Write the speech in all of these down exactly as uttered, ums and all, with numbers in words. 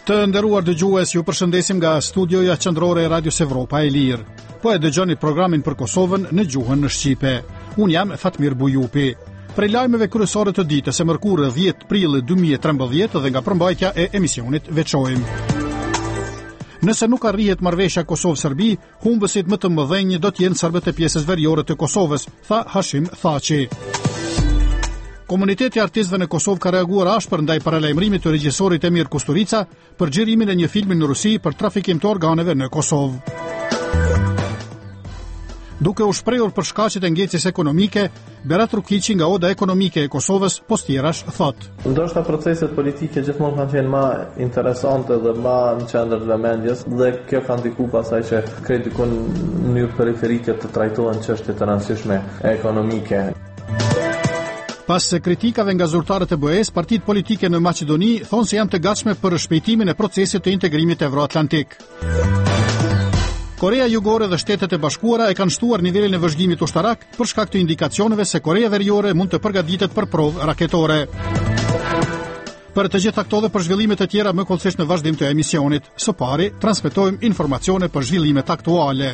Të nderuar dëgjues, ju përshëndesim nga studioja qendrore e Radios Evropa e Lirë. Po e dëgjoni programin për Kosovën në gjuhën në shqipe. Unë jam Fatmir Bujupi. Prej lajmeve kryesore të ditës së mërkurë dhjetë prill dy mijë e trembëdhjetë dhe nga përmbajtja e emisionit veçojmë. Nëse nuk arrihet marrëveshja Kosovë-Serbi, humbësit më të mëdhenj do të jenë serbët e pjesës veriore të Kosovës, tha Hashim Thaçi. Komuniteti i artistëve në Kosovë ka reaguar ashpër ndaj paralajmërimit të regjisorit Emir Kusturica për xhirimin e një filmi në Rusi për trafikim të organeve në Kosovë. Duke u shprehur për shkaqet e ngecjes ekonomike, Berat Rukiqi nga Oda Ekonomike e Kosovës postjerash thot: Ndoshta proceset politike gjithmonë kanë qenë më interesante dhe më në qendër të vëmendjes dhe kjo ka ndikuar pasaj që kredikun në mënyrë periferike të trajtohen çështje të rëndësishme ekonomike. Pas se kritikave nga zyrtarët e B E S, partitë politike në Maqedoni thonë se janë të gatshme për shpejtimin e procesit të integrimit evroatlantik. Korea Jugore dhe Shtetet e Bashkuara e kanë shtuar nivelin e vëzhgimit ushtarak për shkak të indikacioneve se Korea Veriore mund të përgatitet për provë raketore. Për të gjitha këto dhe për zhvillimet e tjera më kollësisht në vazhdim të emisionit, së pari transmetojmë informacione për zhvillimet aktuale.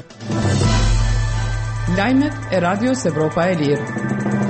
Lajmet e Radios Evropa e Lirë.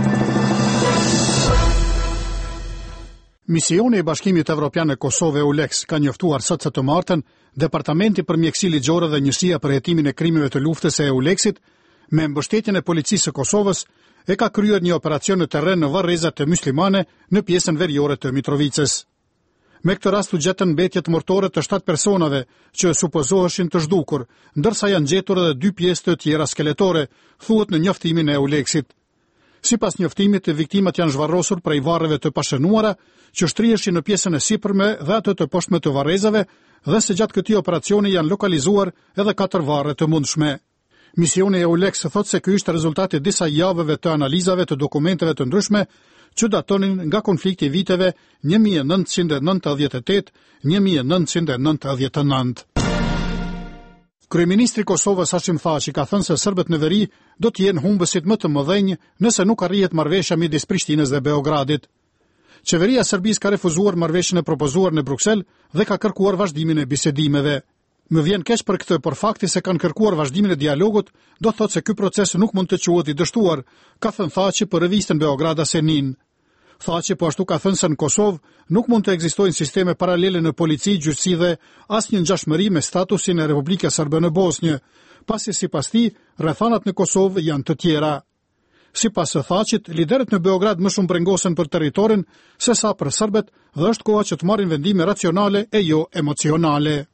Misioni i Bashkimit Evropian në Kosovë EULEX ka njoftuar sot së të martën Departamenti për Mjekësi Ligjore dhe Njësia për hetimin e krimeve të luftës e EULEX-it me mbështetjen e policisë së Kosovës e ka kryer një operacion në terren në varrezat e muslimane në pjesën veriore të Mitrovicës. Me këtë rast u gjetën mbetjet mortore të shtatë personave që supozoheshin të zhdukur, ndërsa janë gjetur edhe dy pjesë të tjera skeletore, thuhet në njoftimin e EULEX-it. Sipas njoftimit, viktimat janë zhvarrosur prej varreve të pashënuara, që shtriheshi në pjesën e sipërme dhe atë të poshtme të varrezave, dhe se gjatë këtij operacioni janë lokalizuar edhe katër varre të mundshme. Misioni e EULEX thotë se ky ishte rezultati disa javëve të analizave të dokumenteve të ndryshme që datonin nga konflikti i viteve një mijë e nëntëqind e nëntëdhjetë e tetë - një mijë e nëntëqind e nëntëdhjetë e nëntë. Kryeministri i Kosovës Hashim Thaçi ka thënë se serbët në veri do të jenë humbësit më të mëdhenj nëse nuk arrihet marrëveshja midis Prishtinës dhe Beogradit. Qeveria e Serbisë ka refuzuar marrëveshjen e propozuar në Bruksel dhe ka kërkuar vazhdimin e bisedimeve. Më vjen keq për këtë, por fakti se kanë kërkuar vazhdimin e dialogut do thotë se ky proces nuk mund të quhet i dështuar, ka thënë Thaçi për revistën Beograda Senin. Thaçi po ashtu ka thënë se në Kosovë nuk mund të ekzistojnë sisteme paralele në polici, gjyqësi dhe asnjë ngjashmëri me statusin e Republikës Serbe në Bosnjë, pasi sipas tij rrethanat në Kosovë janë të tjera. Sipas së Thaçit, liderët në Beograd më shumë brengosen për territorin se sa për serbët dhe është koha që të marrin vendime racionale e jo emocionale.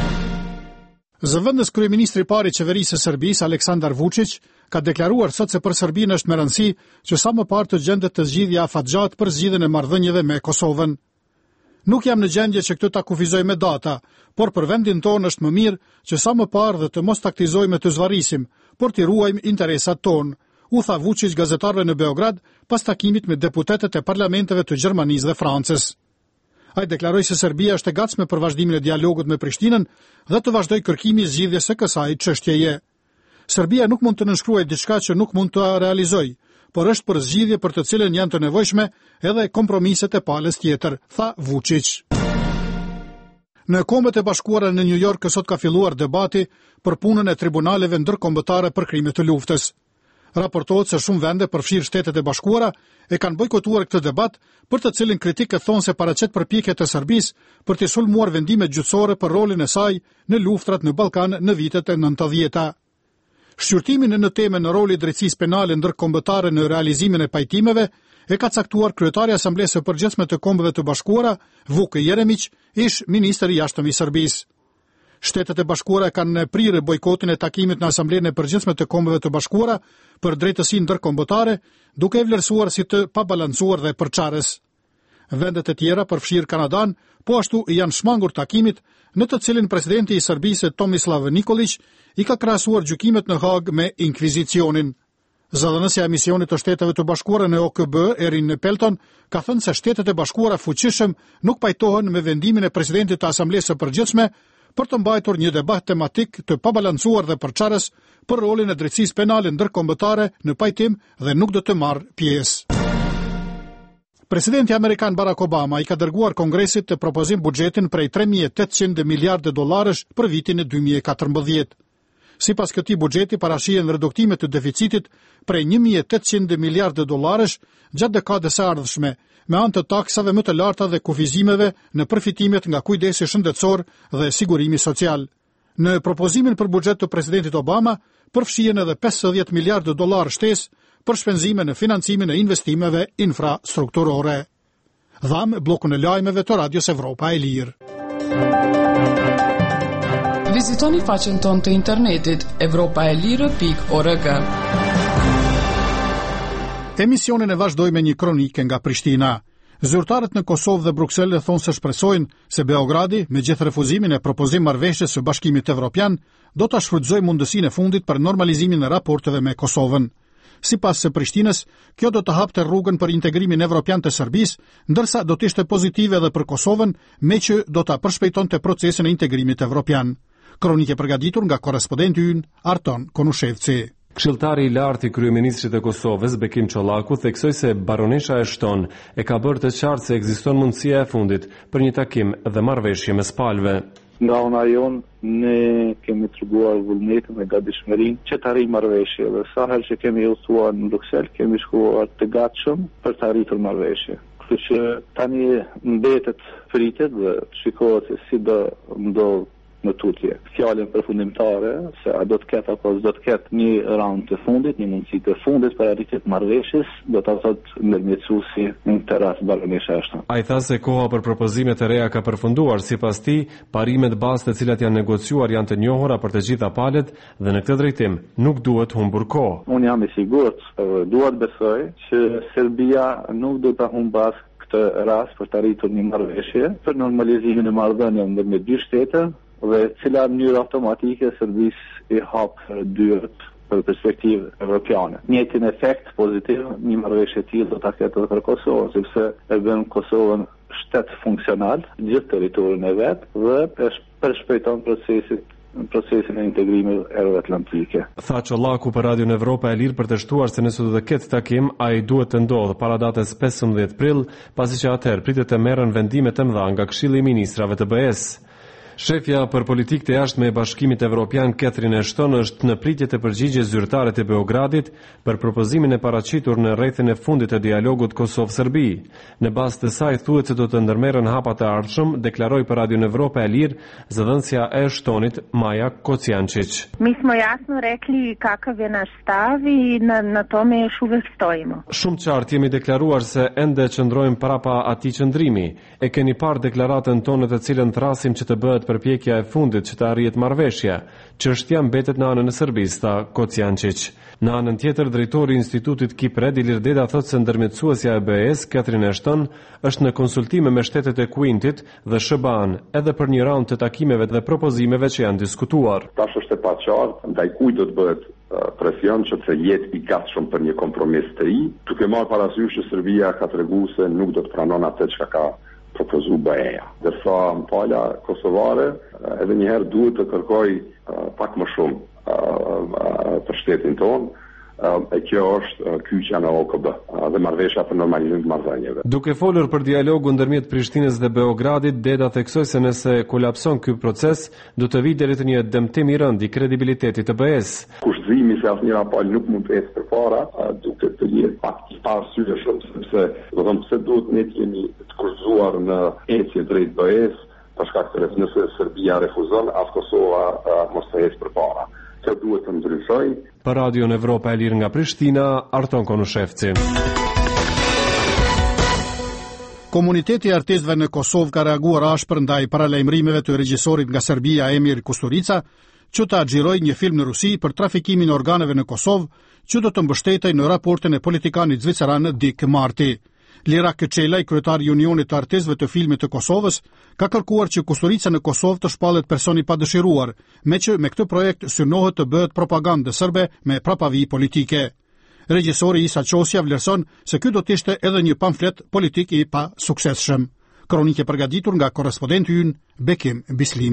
Zëvendës kryeministri i parë i qeverisë së Serbisë, Aleksandar Vučić, ka deklaruar sot se për Serbinë është me rëndësi që sa më parë të gjendet të zgjidhja afatgjat për zgjidhjen e marrëdhënieve me Kosovën. Nuk jam në gjendje që këtë ta kufizoj me data, por për vendin tonë është më mirë që sa më parë dhe të mos taktizojmë të zvarrisim, por të ruajmë interesat tonë, u tha Vučić gazetarëve në Beograd pas takimit me deputetët e parlamenteve të Gjermanisë dhe Francës. Ai deklaroi se Serbia është e gatshme për vazhdimin e dialogut me Prishtinën dhe të vazhdoj kërkimi i zgjidhjes së kësaj çështjeje. Serbia nuk mund të nënshkruajë diçka që nuk mund të realizojë, por është për zgjidhje për të cilën janë të nevojshme edhe kompromiset e palës tjetër, tha Vučić. Në Kombet e Bashkuara në New York sot ka filluar debati për punën e tribunaleve ndërkombëtare për krime të luftës. Raportohet se shumë vende, përfshirë Shtetet e Bashkuara, e kanë bojkotuar këtë debat, për të cilin kritikët thonë se paraqet përpjekjet e Serbisë për të sulmuar vendime gjyqësore për rolin e saj në luftrat në Ballkan në vitet e nëntëdhjetë. Shqyrtimin në temën e rolit drejtësisë penale ndërkombëtare në realizimin e pajtimeve e ka caktuar kryetari i Asamblesë së Përgjithshme të Kombeve të Bashkuara, Vuk Jeremić, ish ministri i jashtëm i Serbisë. Shtetet e Bashkuara kanë prirë bojkotin e takimit në Asamblenë e Përgjithshme të Kombeve të Bashkuara për drejtësinë ndërkombëtare, duke e vlerësuar si të pabalancuar dhe përçarës. Vendet e tjera, përfshirë Kanadan, po ashtu janë shmangur takimit, në të cilin presidenti i Serbisë Tomislav Nikolić i ka krahasuar gjykimet në Hagë me inkvizicionin. Zëdhënësja e misionit të Shteteve të Bashkuara në O K B, Erin Pelton, ka thënë se Shtetet e Bashkuara fuqishëm nuk pajtohen me vendimin e presidentit të Asamblesë së Përgjithshme për të mbajtur një debat tematik të pabalancuar dhe përçarës për rolin e drejtësisë penale ndërkombëtare në pajtim dhe nuk do të marrë pjesë. Presidenti amerikan Barack Obama i ka dërguar Kongresit të propozim buxhetin prej tre mijë e tetëqind miliardë dollarësh për vitin e dy mijë e katërmbëdhjetë. Sipas këtij buxheti parashihen reduktime të deficitit prej një mijë e tetëqind miliardë dollarësh gjatë dekadës së ardhshme, me anë të taksave më të larta dhe kufizimeve në përfitimet nga kujdesi shëndetësor dhe sigurimi social. Në propozimin për buxhet të presidentit Obama përfshihen edhe pesëdhjetë miliardë dollarë shtesë për shpenzime në financimin e investimeve infrastrukturore. Dham bllokun e lajmeve të Radios Evropa e Lirë. Vizitoni faqen tonë të internetit evropa e lirë pikë org. Emisionin e vazhdoj me një kronike nga Prishtina. Zyrtarët në Kosovë dhe Bruksel thonë se shpresojnë se Beogradi, me gjithë refuzimin e propozim marrëveshjes së Bashkimit Evropian, do ta shfrytëzojë mundësinë e fundit për normalizimin e raporteve me Kosovën. Sipas së Prishtinës, kjo do të hapte rrugën për integrimin evropian të Serbisë, ndërsa do të ishte pozitive edhe për Kosovën, me që do ta përshpejtonte procesin e integrimit evropian. Kronike përgatitur nga korrespondenti ynë Arton Konushevci. Këshilltari i lartë i kryeministrit të Kosovës, Bekim Çollaku, theksoi se baronesha Ashton e ka bërë të qartë se ekziston mundësia e fundit për një takim dhe marrëveshje mes palëve. Nga ona jonë, ne kemi treguar vullnetin dhe gatishmërinë që të arrijmë marrëveshje dhe sa herë që kemi udhëtuar në Bruksel, kemi shkuar të gatshëm për të arritur marrëveshje. Kështu që tani mbetet pritet dhe shikohet se si do ndodh në tutje. Fjalën përfundimtare se a do të ketë apo do të ketë një raund të fundit, një mundësi të fundit për arritje të marrëveshjes, do ta thotë ndërmjetësuesi në këtë rast baronesha Ashton. Ai tha se koha për propozimet e reja ka përfunduar, sipas tij, parimet bazë të cilat janë negociuar janë të njohura për të gjitha palët dhe në këtë drejtim nuk duhet humbur kohë. Unë jam i sigurt, dua të besoj që Serbia nuk do ta humbë këtë rast për të arritur një marrëveshje për normalizimin e marrëdhënieve ndërmjet dy shtete, dhe cila në mënyrë automatike Serbisë i hap dyert për perspektivë evropiane. Njëjtin efekt pozitiv një marrëveshje e tillë do ta ketë edhe për Kosovën, sepse e bën Kosovën shtet funksional gjithë territorin e vet dhe e përshpejton procesin procesin e integrimit euroatlantike. Tha Çollaku për Radion Evropa e Lirë për të shtuar se nëse do të ketë takim, ai duhet të ndodhë para datës pesëmbëdhjetë prill, pasi që atëherë pritet të merren vendime të mëdha nga Këshilli i Ministrave të B E-s. Shefja për politikë të jashtme e Bashkimit Evropian Catherine Ashton është në pritje të përgjigjes zyrtare të Beogradit për propozimin e paraqitur në rrethin e fundit të dialogut Kosovë-Serbi. Në bazë të saj thuhet se do të ndërmerren hapa të ardhshëm, deklaroi për Radion Evropa e Lirë zëdhënësja e Ashtonit Maja Kocijančić. Mi smo jasno rekli kakav je naš stav i na, na tome još uvek stojimo. Shumë qartë jemi deklaruar se ende qëndrojmë prapa atij qëndrimi. E keni parë deklaratën tonë të cilën thrasim që të bëhet përpjekja e fundit që të arrihet marrëveshja. Çështja mbetet në anën e Serbisë, tha Kocijančić. Në anën tjetër, drejtori i Institutit Kipred, Ilir Deda, thotë se ndërmjetësuesja e B E-s, Catherine Ashton, është në konsultime me shtetet e Kuintit dhe S B A-n, edhe për një raund të takimeve dhe propozimeve që janë diskutuar. Tash është e paqartë ndaj kujt do të bëhet presion që të jetë i gatshëm për një kompromis të ri, duke marrë parasysh që Serbia ka treguar se nuk do të pranon atë çka ka propozu B E-ja. Dërsa pala kosovare edhe njëherë duhet të kërkoj uh, pak më shumë uh, uh, për shtetin tonë, uh, e kjo është uh, kyçja në O K B uh, dhe marrëveshja për normalizim të marrëdhënieve. Duke folur për dialogun ndërmjet Prishtinës dhe Beogradit, Deda theksoi se nëse kolapson ky proces, do të vijë deri te një dëmtim i rënd i kredibilitetit të B E-s. Kushtëzimi se asnjëra palë nuk mund të ecë përpara, uh, duke të jetë pak i parë shumë, sepse do të them pse duhet ne të jemi të kurzuar në ecje drejt B E-s, për shkak të nëse Serbia refuzon, as Kosova uh, mos të ecë përpara. Kjo duhet të ndryshojë. Për Radion Evropa e Lirë nga Prishtina, Arton Konushevci. Komuniteti i artistëve në Kosovë ka reaguar ashpër ndaj paralajmërimeve të regjisorit nga Serbia Emir Kusturica, që ta xhiroi një film në Rusi për trafikimin e organeve në Kosovë, që do të mbështetej në raportin e politikanit zviceran Dick Marty. Lira Keqelaj, kryetari i Unionit të Artistëve të Filmit të Kosovës, ka kërkuar që Kusturica në Kosovë të shpallet personi pa dëshiruar, me që me këtë projekt synohet të bëhet propagandë serbe me prapavi politike. Regjisori Isa Qosja vlerëson se ky do të ishte edhe një pamflet politik i pa suksesshëm. Kronike përgatitur nga korrespondenti ynë Bekim Bislimi.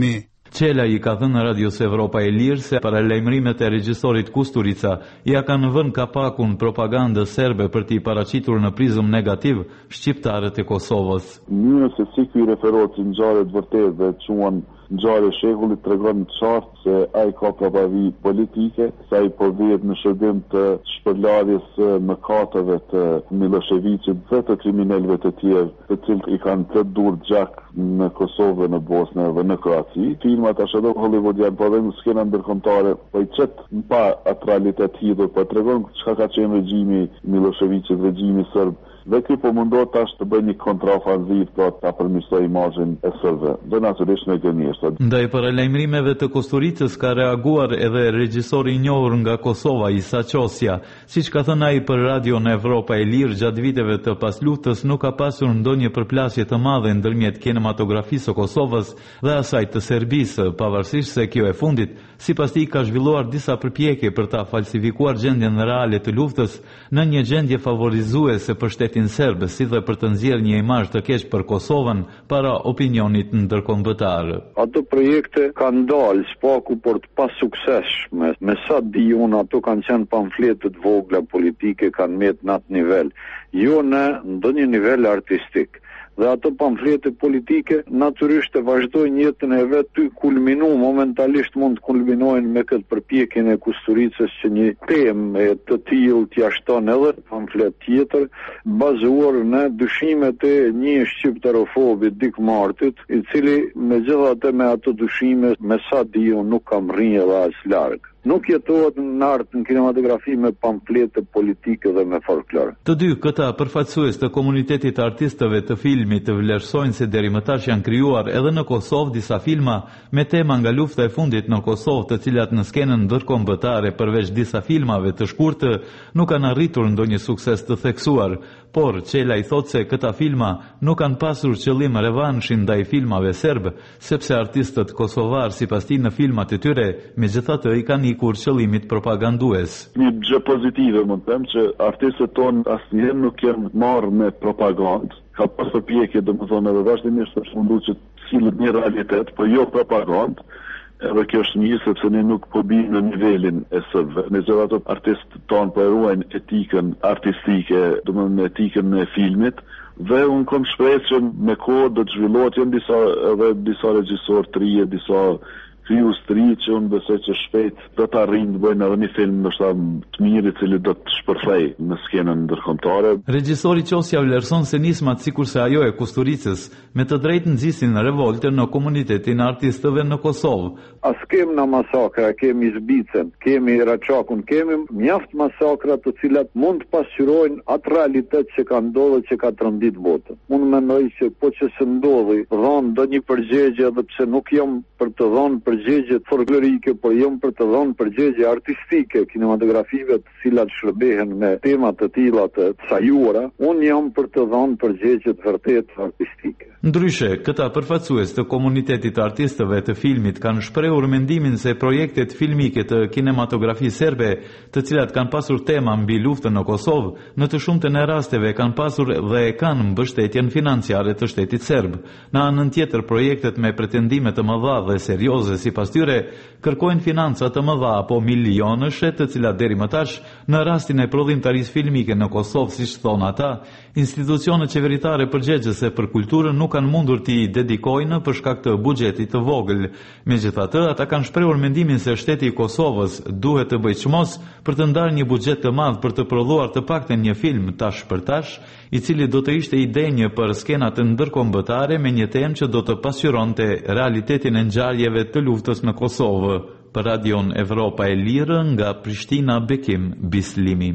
Qela i ka thënë Radios Evropa e Lirë se paralajmërimet e regjisorit Kusturica ja kanë vënë kapakun propagandës serbe për t'i paraqitur në prizëm negativ shqiptarët e Kosovës. Mënyra se si ky referohet si ngjarje të vërtetë dhe quan ngjarje shekullit tregon qartë se ai ka propavi politike, se ai po vihet në shërbim të shpërlarjes së mëkateve të Miloševićit dhe të kriminalëve të tjerë, të cilët i kanë të dur gjak në Kosovë, në Bosnë dhe në Kroaci. Filmat ashtu hollywoodian po dhe në skena ndërkombëtare po i çet pa atë realitet hidhur, po tregon çka ka qenë regjimi Miloševićit, regjimi serb. Dhe ky po mundohet tash të bëjë një kontraofanzivë për ta përmirësuar imazhin e serbëve. Dhe natyrisht me gënjeshtër. Ndaj paralajmërimeve të Kusturicës ka reaguar edhe regjisori i njohur nga Kosova, Isa Qosja. Siç ka thënë ai për Radion Evropa e Lirë, gjatë viteve të pasluftës nuk ka pasur ndonjë përplasje të madhe ndërmjet kinematografisë së Kosovës dhe asaj të Serbisë, pavarësisht se kjo e fundit, sipas tij ka zhvilluar disa përpjekje për ta falsifikuar gjendjen reale të luftës në një gjendje favorizuese për shtetin serb, si dhe për të nxjerrë një imazh të keq për Kosovën para opinionit ndërkombëtar. Ato projekte kanë dalë spaku por të pasuksesshme. Me sa di unë, ato kanë qenë pamfletet vogla politike, kanë met në atë nivel, jo në ndonjë nivel artistik. Dhe ato pamflete politike natyrisht e vazhdojnë jetën e vet, ty kulminu momentalisht mund të kulminojnë me këtë përpjekjen e Kusturicës që një temë të tillë t'ia shton edhe pamflet tjetër, bazuar në dyshimet e një shqiptarofobi Dick Martit, i cili megjithatë me ato dyshime, me sa di unë, nuk kam rrinë edhe as larg. Nuk jetohet në art në kinematografi me pamflete politike dhe me folklor. Të dy këta përfaqësues të komunitetit artistëve të filmit të vlerësojnë se deri më tash janë krijuar edhe në Kosovë disa filma me tema nga lufta e fundit në Kosovë, të cilat në skenën ndërkombëtare përveç disa filmave të shkurtë nuk kanë arritur ndonjë sukses të theksuar. Por Qela i thot se këta filma nuk kanë pasur qëllim revanshi ndaj filmave serb, sepse artistët kosovar sipas tij në filmat e tyre megjithatë i kanë ikur qëllimit propagandues. Një gjë pozitive mund të them që artistët tonë asnjëherë nuk janë marrë me propagandë. Ka pas përpjekje domethënë edhe vazhdimisht të munduar që të sillet një realitet, por jo propagandë. Edhe kjo është mirë sepse ne nuk po bijmë në nivelin e sërbëve. Megjithatë artistët tonë po ruajnë etikën artistike, domethënë etikën e filmit, dhe unë kam shpresë që me kohë do të zhvillohet janë disa edhe disa regjisorë të rinj, disa krijues të rinj që unë besoj që shpejt do të arrijnë të bëjnë edhe një film ndoshta të mirë i cili do të shpërthejë në skenën ndërkombëtare. Regjisori Qosja vlerëson se nismat sikurse ajo e Kusturicës me të drejtë nxisin revoltën në komunitetin e artistëve në Kosovë. As kemi në masakra, kemi Zbicën, kemi Raçakun, kemi mjaft masakra të cilat mund të pasqyrojnë atë realitet që ka ndodhur, që ka trondit botën. Unë mendoj që po që se ndodhi, dhon ndonjë përgjigje, edhe pse nuk jam për të dhënë përgjigje folklorike, por jam për të dhënë përgjigje artistike kinematografive të cilat shërbehen me tema të tilla të sajuara. Unë jam për të dhënë përgjigje të vërtetë artistike. Ndryshe, këta përfaqësues të komunitetit të artistëve të filmit kanë shprehur mendimin se projektet filmike të kinematografisë serbe, të cilat kanë pasur tema mbi luftën në Kosovë, në të shumtën e rasteve kanë pasur dhe e kanë mbështetjen financiare të shtetit serb. Në anën tjetër, projektet me pretendime të mëdha dhe serioze sipas tyre kërkojnë financa të mëdha apo milionëshe, të cilat deri më tash në rastin e prodhimtarisë filmike në Kosovë, siç thon ata, institucionet qeveritare përgjegjëse për kulturën nuk kanë mundur t'i dedikojnë për shkak të buxhetit të vogël. Megjithatë, ata kanë shprehur mendimin se shteti i Kosovës duhet të bëjë çmos për të ndarë një buxhet të madh për të prodhuar të paktën një film tash për tash, i cili do të ishte ide një për skenat ndërkombëtare me një temë që do të pasqyronte realitetin e ngjarjeve të luftës në Kosovë. Për Radion Evropa e Lirë nga Prishtina, Bekim Bislimi.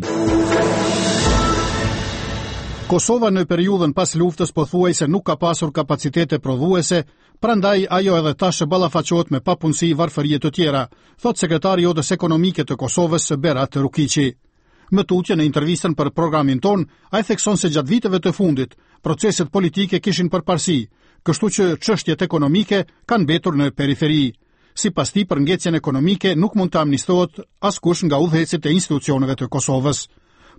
Kosova në periudhën pas luftës pothuajse nuk ka pasur kapacitete prodhuese, prandaj ajo edhe tash ballafaqohet me papunësi, varfëri të tjera, thot sekretari i Odës Ekonomike të Kosovës Berat Rukiqi. Më tutje në intervistën për programin ton, ai thekson se gjatë viteve të fundit, proceset politike kishin përparësi, kështu që çështjet ekonomike kanë mbetur në periferi. Sipas tij, përngjecjen ekonomike nuk mund të amnistohet askush nga udhëhecit e institucioneve të Kosovës.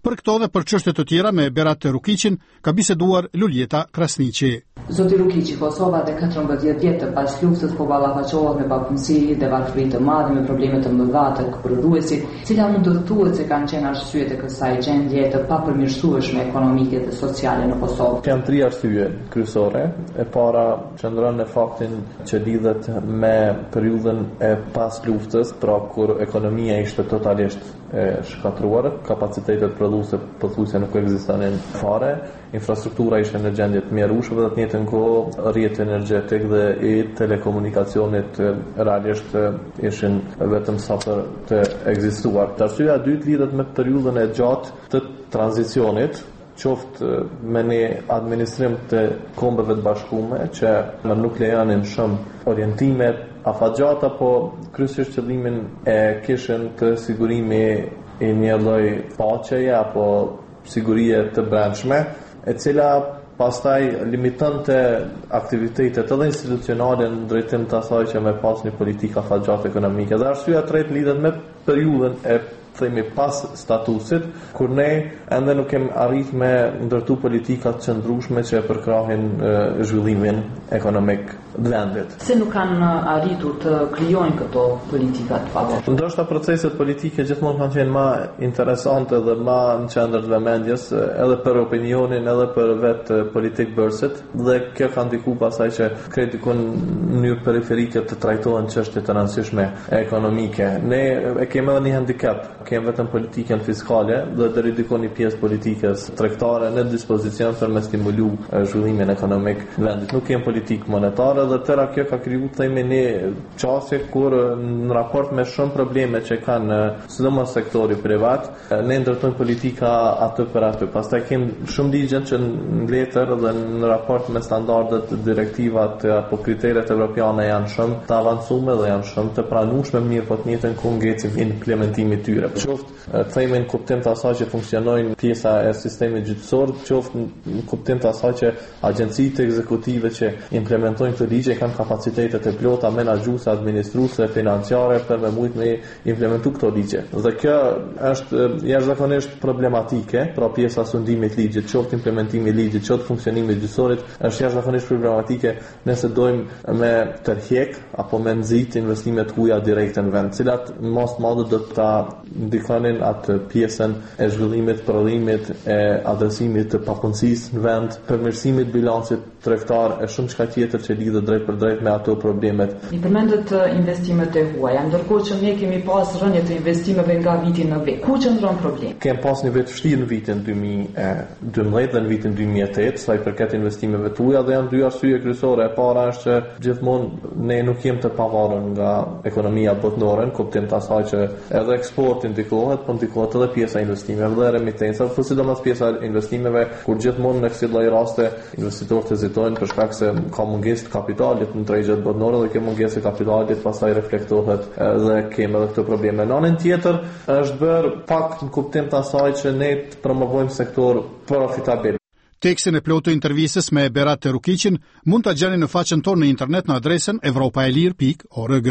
Për këto dhe për çështje të tjera me Berat Rukiqin ka biseduar Luljeta Krasniqi. Zoti Rukiqi, Kosova dhe katërmbëdhjetë vjet pas luftës po ballafaqohet me papunësi, devalvim të madh, me probleme të mëdha të prodhuesit, cila mund të thuhet se kanë qenë arsyet e kësaj gjendje të papërmirësueshme ekonomike dhe sociale në Kosovë. Kanë tri arsye kryesore. E para qëndron në faktin që lidhet me periudhën e pas luftës, pra kur ekonomia ishte totalisht e shkatruar, kapacitetet prodhuese pothuajse nuk ekzistonin fare, infrastruktura ishte në gjendje të mjerueshme dhe të njëjtën kohë rrjeti energjetik dhe i telekomunikacionit realisht ishin vetëm sa për të ekzistuar. Arsyeja e dytë lidhet me periudhën e gjatë të tranzicionit, qoftë me një administrim të kombeve të bashkuara që nuk lejonin shumë orientimet afatgjata, po kryesisht qëllimin e kishin të sigurimi i një lloj paqeje apo sigurie të brendshme, e cila pastaj limitonte aktivitetet edhe institucionale në drejtim të asaj që me pas një politika afatgjate ekonomike. Dhe arsyeja e tretë lidhet me periudhën e themi pas statusit, kur ne ende nuk kemi arrit me ndërtu politikat qëndrueshme që e përkrahin e, zhvillimin ekonomik të vendit. Se nuk kanë arritur të krijojnë këto politikat fatë. Ndoshta proceset politike gjithmonë kanë qenë më interesante dhe më në qendër të vëmendjes, edhe për opinionin, edhe për vetë politik bërësit, dhe kjo ka ndikuar pasaj që krejt dikun në mënyrë periferike të trajtohen çështje të rëndësishme ekonomike. Ne e kemi edhe një handicap, kemi vetëm politikën fiskale dhe deri diku një pjesë politikës tregtare në dispozicion për me stimulu zhvillimin ekonomik në vendit. Nuk kemi politikë monetare dhe tëra kjo ka kriju themi një çështje kur në raport me shumë probleme që kanë sidomos sektori privat, ne ndërtojmë politika atë për atë. Pastaj kemi shumë ligje që në letër dhe në raport me standardet, direktivat apo kriteret evropiane janë shumë të avancuar dhe janë shumë të pranueshme, mirë po të njëjtën ku ngecim implementimit të tyre. Qoftë themi në kuptim të asaj që funksionojnë pjesa e sistemit gjyqësor, qoftë në kuptim të asaj që agjencitë ekzekutive që implementojnë këtë ligje kanë kapacitetet e plota menaxhuese, administruese, financiare për me mujt me implementu këto ligje. Dhe kjo është jashtëzakonisht problematike, pra pjesa e sundimit ligjit, qoftë implementimi i ligjit, qoftë funksionimi i gjyqësorit, është jashtëzakonisht problematike nëse dojmë me tërheq apo me nxit investimet huaja direkte në vend, cilat mos madhe do ta ndikonin atë pjesën e zhvillimit, prodhimit, e adresimit të papunësisë në vend, përmirësimit bilancit tregtar e shumë çka tjetër që lidhet drejt për drejt me ato problemet. I përmendët investimet e huaja, ndërkohë që ne kemi pas rënje të investimeve nga viti në vit. Ku qëndron problemi? Kem pas një vit vështirë në vitin dy mijë e dymbëdhjetë dhe në vitin dy mijë e tetë, sa i përket investimeve të huaja, dhe janë dy arsye kryesore. E para është që gjithmonë ne nuk jemi të pavarur nga ekonomia botërore, në kuptim të asaj që edhe eksporti ndikohet, po ndikohet edhe pjesa e investimeve dhe remitenca, por sidomos pjesa e investimeve, kur gjithmonë në këto lloj raste investitorët hezitojnë për shkak se ka mungesë të kapitalit në tregjet botërore dhe kjo mungesë e kapitalit pastaj reflektohet dhe kemi edhe këto probleme. Në anën tjetër është bërë pak në kuptim të asaj që ne të promovojmë sektor profitabil. Tekstin e plotë të intervistës me Berat Rukiqin mund ta gjeni në faqen tonë në internet në adresën evropaelir pikë org.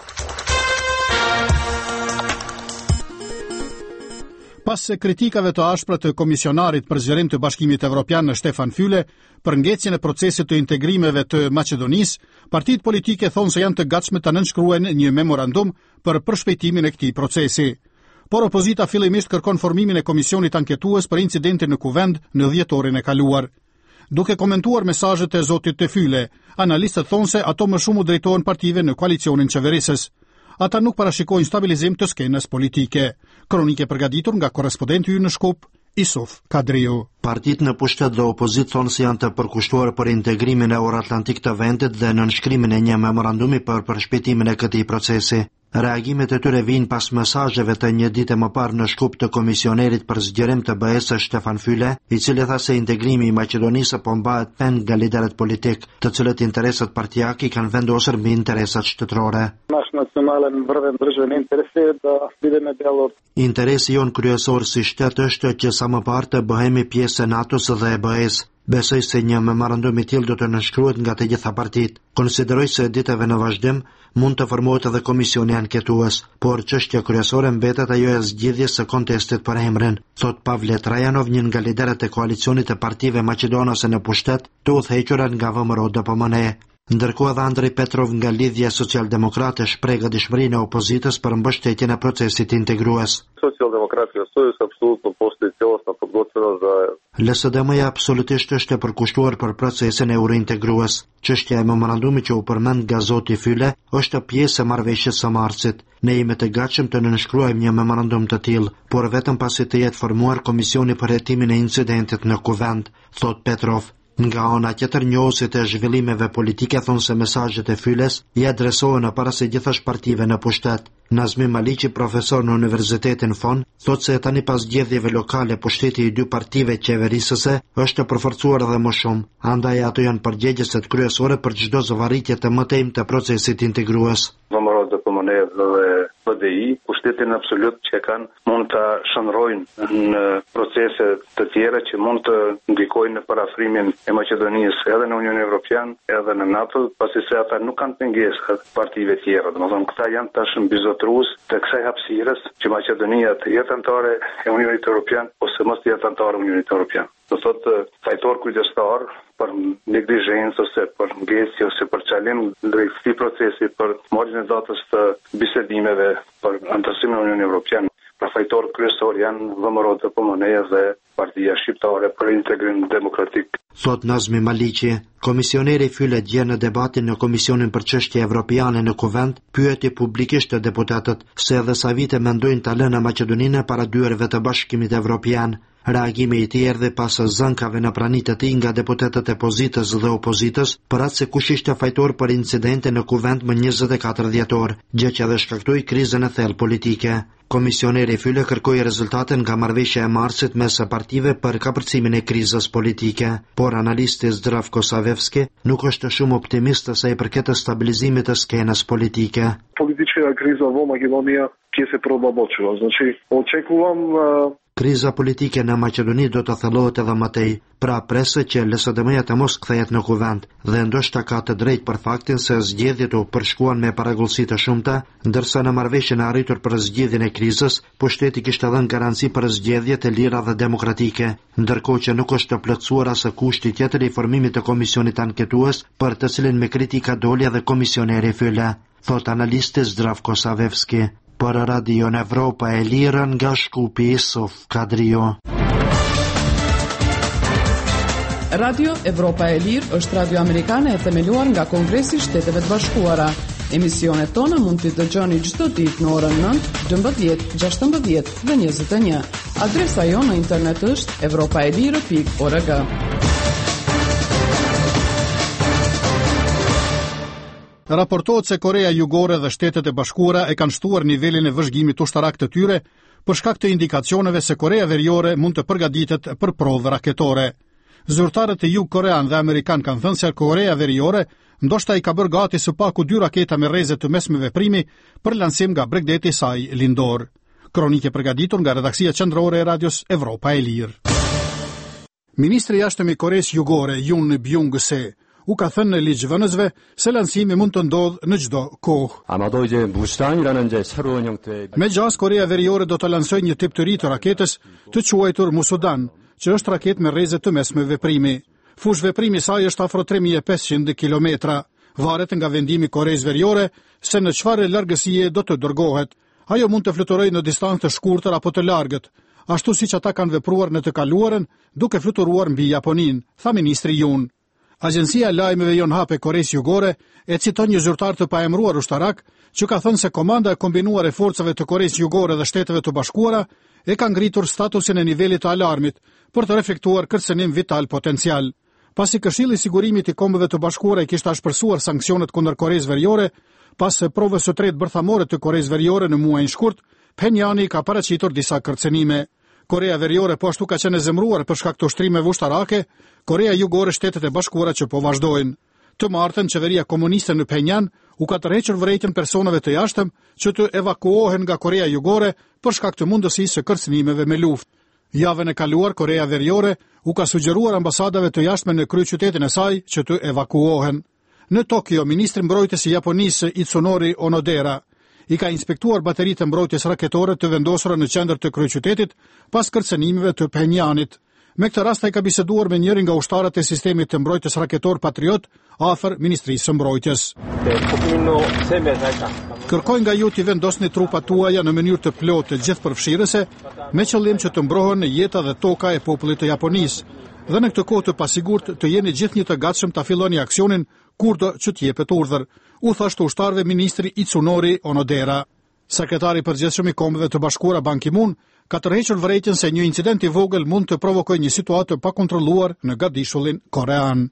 Pas se kritikave të ashpra të komisionarit për zgjerim të Bashkimit Evropian në Stefan Füle për ngecjen e procesit të integrimeve të Maqedonisë, partitë politike thonë se janë të gatshme të nënshkruajnë një memorandum për përshpejtimin e këtij procesi. Por opozita fillimisht kërkon formimin e komisionit anketues për incidentin në Kuvend në dhjetorin e kaluar. Duke komentuar mesazhet e zotit të Füle, analistët thonë se ato më shumë u drejtohen partive në koalicionin qeverisës. Ata nuk parashikojnë stabilizim të skenës politike. Kronike përgatitur nga korrespondenti ynë në Shkup, Isuf Kadriu. Partitë në pushtet dhe opozit thonë se janë të përkushtuar për integrimin e Euroatlantik të vendit dhe nënshkrimin e një memorandumi për përshpejtimin e këtij procesi. Reagimet e tyre vijnë pas mesazheve të një dite më parë në Shkup të komisionerit për zgjerim të B E-s Stefan Füle, i cili tha se integrimi i Maqedonisë po mbahet pen nga liderët politik, të cilët interesat partijake i kanë vendosur mbi interesat shtetërore. Interesi jon kryesor si shtet është që sa më parë të bëhemi pjesë e NATO-s dhe e B E-s. Besoj se një memorandum i tillë do të nënshkruhet nga të gjitha partitë. Konsideroj se ditëve në vazhdim mund të formohet edhe komisioni anketues, por çështja kryesore mbetet ajo e zgjidhjes së kontestit për emrin, thot Pavle Trajanov, një nga liderët e koalicionit të partive maqedonase në pushtet të udhëhequra nga V M R O D P M N E. Ndërkohë edhe Andrej Petrov nga Lidhja Socialdemokrate shpreh gatishmërinë e opozitës për mbështetjen e procesit integrues. Социал-демократская союз абсолютно после целостно подготовлена за L S D M-ja absolutisht është e përkushtuar për procesin eurointegrues. Çështja e memorandumit që u përmend nga zoti Fyle është pjesë e marrëveshjes së marsit. Ne jemi të gatshëm të nënshkruajmë një memorandum të tillë, por vetëm pasi të jetë formuar komisioni për hetimin e incidentit në kuvend, thot Petrov. Nga ana tjetër, njohësit e zhvillimeve politike thonë se mesazhet e Fyles i adresohen parasysh gjithash partive në pushtet. Nazmi Maliqi, profesor në Universitetin Fon, thotë se tani pas zgjedhjeve lokale pushteti i dy partive qeverisëse është të përforcuar edhe më shumë. Andaj ato janë përgjegjeset kryesore për çdo zvarritje të mëtejmë të procesit integrues. V M R O D P M N E dhe P D I, pushtetin absolut që kanë mund të shëndrojnë në procese të tjera që mund të ndikojnë në parafrimin e Maqedonisë edhe në Unionin Evropian edhe në NATO, pasi se ata nuk kanë pengesë partive tjera. Domethënë këta janë tash mbizotrues të kësaj hapësirës që Maqedonia të jetë anëtare e Unionit Evropian ose mos të jetë anëtare e Unionit Evropian. Do thotë fajtor kujdestar për neglizhencë ose për ngjeshje ose për çalim drejt këtij procesi, për marrjen e datës të bisedimeve për anëtarësimin e Unionit Evropian. Pra fajtor kryesor janë V M R O D P M N E dhe Partia Shqiptare për Integrim Demokratik. Thot Nazmi Maliqi, komisioneri Fyle dje në debatin në Komisionin për Çështje Evropiane në Kuvend, pyeti publikisht të deputetët se edhe sa vite mendojnë ta lënë Maqedoninë para dyerve të Bashkimit Evropian. Reagimi i tij erdhi pas zënkave në pranitë të tij nga deputetët e pozitës dhe opozitës për atë se kush ishte fajtor për incidente në Kuvend më njëzet e katër dhjetor, gjë që edhe shkaktoi krizën e thellë politike. Komisioneri Fyle kërkoi rezultate nga marrëveshja e marsit mes partive për kapërcimin e krizës politike, por analisti Zdravko Savevski nuk është shumë optimist sa i përket stabilizimit të skenës politike. Politička kriza v Makedoniji, ki se probabočila. Znači, očekujem Kriza politike në Maqedoni do të thellohet edhe më tej, pra presë që L S D M-ja të mos kthehet në kuvend dhe ndoshta ka të drejtë për faktin se zgjedhjet u përshkuan me paragullsi të shumta, ndërsa në marrëveshjen e arritur për zgjedhjen e krizës, pushteti kishte dhënë garanci për zgjedhje të lira dhe demokratike, ndërkohë që nuk është të plotësuar as kushti tjetër i formimit të komisionit anketues, për të cilin me kritika doli edhe komisioneri Fyle, thot analisti Zdravko Savevski. Për Radio në Evropa e Lirë nga Shkupi Isuf Kadrio. Radio Evropa e Lirë është radio amerikane e themeluar nga Kongresi i Shteteve të Bashkuara. Emisionet tona mund t'i dëgjoni çdo ditë në orën nëntë, dymbëdhjetë, gjashtëmbëdhjetë dhe njëzet e një. Adresa jon në internet është evropaelire pikë org. Raportohet se Korea Jugore dhe Shtetet e Bashkuara e kanë shtuar nivelin e vëzhgimit ushtarak të tyre për shkak të indikacioneve se Korea Veriore mund të përgatitet për provë raketore. Zyrtarët e Jug Korean dhe Amerikan kanë thënë se Korea Veriore ndoshta i ka bërë gati së paku dy raketa me rreze të mesme veprimi për lansim nga Bregdeti i saj lindor. Kronike përgatitur nga redaksia qendrore e Radios Evropa e Lirë. Ministri i jashtëm i Koreas Jugore, Yoon Byung-se, u ka thënë në ligjvënësve se lansimi mund të ndodhë në çdo kohë. 아마도 이제 무스탄이라는 이제 새로운 형태. Megjithëse Korea Veriore do të lansojë një tip të ri të raketës të quajtur Musudan, që është raketë me rreze të mesme veprimi. Fush veprimi i saj është afro tre mijë e pesëqind kilometra. Varet nga vendimi i Koreas Veriore se në çfarë largësie do të dërgohet. Ajo mund të fluturojë në distancë të shkurtër apo të largët, ashtu siç ata kanë vepruar në të kaluarën, duke fluturuar mbi Japoninë, tha ministri Yoon. Agjencia e lajmeve Yonhap e Koreas Jugore e citon një zyrtar të paemëruar ushtarak që ka thënë se komanda e kombinuar e forcave të Koreas Jugore dhe Shteteve të Bashkuara e ka ngritur statusin e nivelit të alarmit për të reflektuar kërcënim vital potencial. Pasi Këshilli i Sigurimit i Kombeve të Bashkuara i kishte ashpërsuar sanksionet kundër Koreas Veriore pas provës së tretë bërthamore të Koreas Veriore në muajin shkurt, Pyongyang ka paraqitur disa kërcënime. Korea Veriore po ashtu ka qenë e zemruar për shkak të ushtrimeve ushtarake, Korea Jugore Shtetet e Bashkuara që po vazhdojnë. Të martën, qeveria komuniste në Pyongyang u ka tërhequr vërejtjen personave të jashtëm që të evakuohen nga Korea Jugore për shkak të mundësisë së kërcënimeve me luftë. Javën e kaluar, Korea Veriore u ka sugjeruar ambasadave të jashtme në kryeqytetin e saj që të evakuohen. Në Tokyo, ministri mbrojtës i Japonisë Itsunori Onodera i ka inspektuar bateritë e mbrojtjes raketore të vendosura në qendër të kryeqytetit pas kërcënimeve të Pyongyanit. Me këtë rast ai ka biseduar me njërin nga ushtarët e sistemit të mbrojtjes raketor Patriot afër Ministrisë së Mbrojtjes. Kërkoj nga ju t'i vendosni trupat tuaja në mënyrë të plotë gjithëpërfshirëse, me qëllim që të mbrohen në jeta dhe toka e popullit të Japonisë, dhe në këtë kohë të pasigurt të jeni gjithnjë të gatshëm ta filloni aksionin kurdo që t'jepet urdhër, u tha ushtarëve ministri Itsunori Onodera. Sekretari i përgjithshëm i Kombeve të Bashkuara Ban Ki-moon ka tërhequr vërejtjen se një incident i vogël mund të provokojë një situatë të pakontrolluar në gadishullin korean.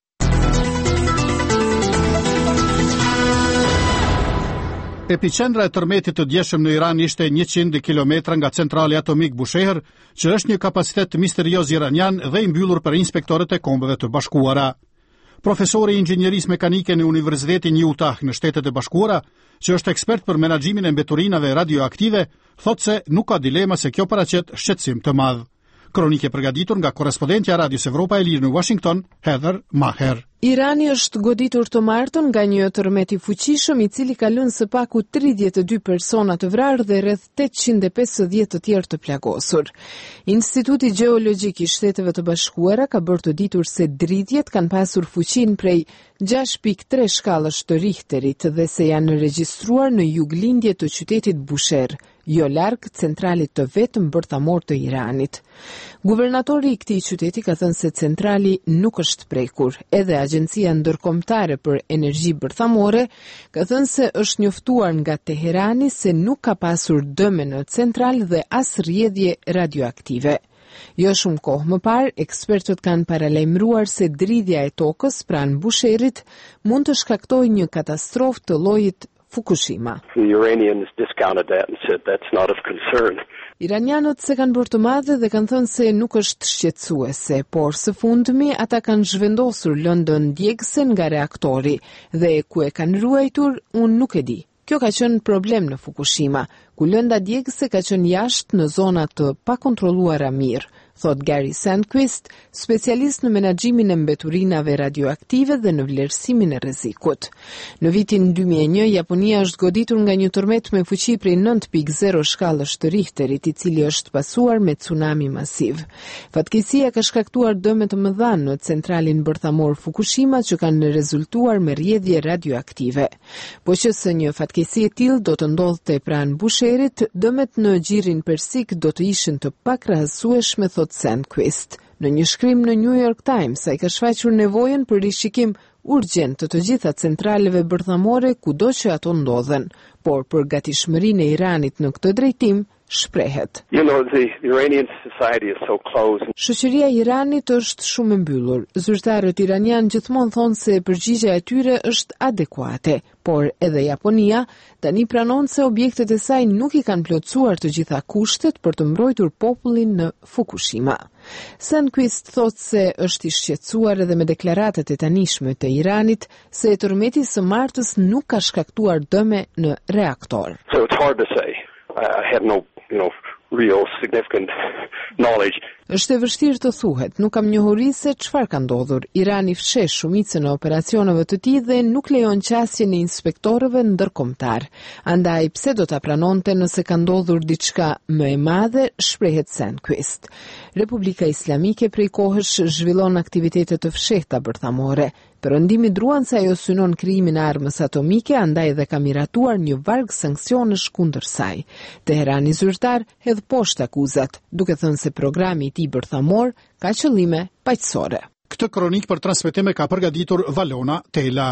Epicendra e tërmetit të djeshëm në Iran ishte njëqind kilometra nga centrali atomik Bushehr, që është një kapacitet misterios iranian dhe i mbyllur për inspektorët e Kombeve të Bashkuara. Profesori i inxhinierisë mekanike në Universitetin Utah në Shtetet e Bashkuara, që është ekspert për menaxhimin e mbeturinave radioaktive, thotë se nuk ka dilema se kjo paraqet shqetësim të madh. Kronikë e përgatitur nga korrespondentja e Radios Evropa e Lirë në Washington, Heather Maher. Irani është goditur të martën nga një tërmet i fuqishëm i cili ka lënë së paku tridhjetë e dy persona të vrarë dhe rreth tetëqind e pesëdhjetë të tjerë të plagosur. Instituti Gjeologjik i Shteteve të Bashkuara ka bërë të ditur se dridhjet kanë pasur fuqinë prej gjashtë pikë tre shkallësh të Richterit dhe se janë regjistruar në juglindje të qytetit Bushehr, jo larg centralit të vetëm bërthamor të Iranit. Guvernatori i këtij qyteti ka thënë se centrali nuk është prekur, edhe Agjencia Ndërkombëtare për Energji Bërthamore ka thënë se është njoftuar nga Teherani se nuk ka pasur dëme në central dhe as rrjedhje radioaktive. Jo shumë kohë më parë, ekspertët kanë paralajmëruar se dridhja e tokës pranë Busherit mund të shkaktojë një katastrofë të llojit Fukushima. The Iranians discounted that and said that's not of concern. Iranianët se kanë bërë të madhe dhe kanë thënë se nuk është shqetësuese, por së fundmi ata kanë zhvendosur lëndën djegëse nga reaktori dhe ku e kanë ruajtur unë nuk e di. Kjo ka qenë problem në Fukushima, ku lënda djegëse ka qenë jashtë në zona të pakontrolluara mirë, thot Gary Sandquist, specialist në menaxhimin e mbeturinave radioaktive dhe në vlerësimin e rrezikut. Në vitin dy mijë e një, Japonia është goditur nga një tërmet me fuqi prej nëntë pikë zero shkallësh të Richterit, i cili është pasuar me tsunami masiv. Fatkeqësia ka shkaktuar dëme të mëdha në centralin bërthamor Fukushima që kanë rezultuar me rrjedhje radioaktive. Po që së një fatkeqësi e tillë do të ndodhte pranë Busherit, dëmet në gjirin persik do të ishin të pakrahasueshme, thot Sandquist. Në një shkrim në New York Times, ai ka shfaqur nevojën për rishikim urgjent të të gjitha centraleve bërthamore kudo që ato ndodhen, por për gatishmërinë e Iranit në këtë drejtim shprehet. You know, the Iranian society is so closed. Shoqëria e Iranit është shumë e mbyllur. Zyrtarët iranian gjithmonë thonë se përgjigjja e tyre është adekuate, por edhe Japonia tani pranon se objektet e saj nuk i kanë plotësuar të gjitha kushtet për të mbrojtur popullin në Fukushima. Sandquist thotë se është i shqetësuar edhe me deklaratat e tanishme të Iranit se tërmeti së martës nuk ka shkaktuar dëme në reaktor. So it's hard to say. I have no, you know, real significant knowledge. Është e vështirë të thuhet, nuk kam njohuri se çfarë ka ndodhur. Irani fsheh shumicën e operacioneve të tij dhe nuk lejon qasjen e inspektorëve ndërkombëtar. Andaj pse do ta pranonte nëse ka ndodhur diçka më e madhe, shprehet Sandquist. Republika Islamike prej kohësh zhvillon aktivitete të fshehta bërthamore. Perëndimi druan se ajo synon krijimin e armës atomike, andaj dhe ka miratuar një varg sanksionesh kundër saj. Teherani zyrtar hedh poshtë akuzat, duke thënë se programi i tij bërthamor ka qëllime paqësore. Këtë kronik për transmetime ka përgatitur Valona Tela.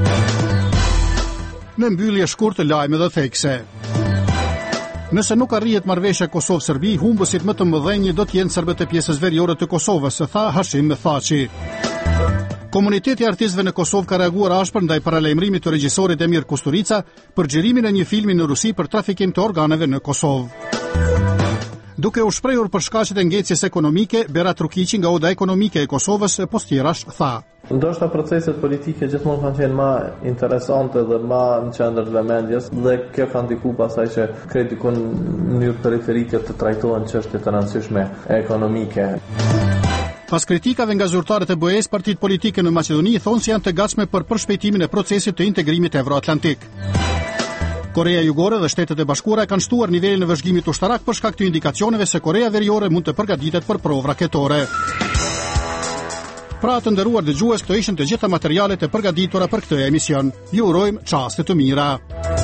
Në mbyllje shkurtë lajme dhe thekse. Nëse nuk arrihet marrëveshja Kosovë-Serbi, humbësit më të mëdhenj do të jenë serbët e pjesës veriore të Kosovës, tha Hashim Thaçi. Komuniteti i artistëve në Kosovë ka reaguar ashpër ndaj paralajmërimit të regjisorit Emir Kusturica për xhirimin e një filmi në Rusi për trafikim të organeve në Kosovë. Duke u shprehur për shkaqet e ngecjes ekonomike, Berat Rukiqi nga Oda Ekonomike e Kosovës e Postirash tha: Ndoshta proceset politike gjithmonë kanë qenë më interesante dhe më në qendër të vëmendjes dhe kjo ka ndikuar pasaj që krejt dikun në mënyrë periferike të trajtohen çështje të rëndësishme ekonomike. Pas kritikave nga zyrtarët e B E S, partitë politike në Maqedoni thonë se janë të gatshme për përshpejtimin e procesit të integrimit evroatlantik. Korea Jugore dhe Shtetet e Bashkuara kanë shtuar nivelin e vëzhgimit ushtarak për shkak të indikacioneve se Korea Veriore mund të përgatitet për provë raketore. Pra të nderuar dëgjues, këto ishin të gjitha materialet e përgatitura për këtë emision. Ju urojmë çaste të mira.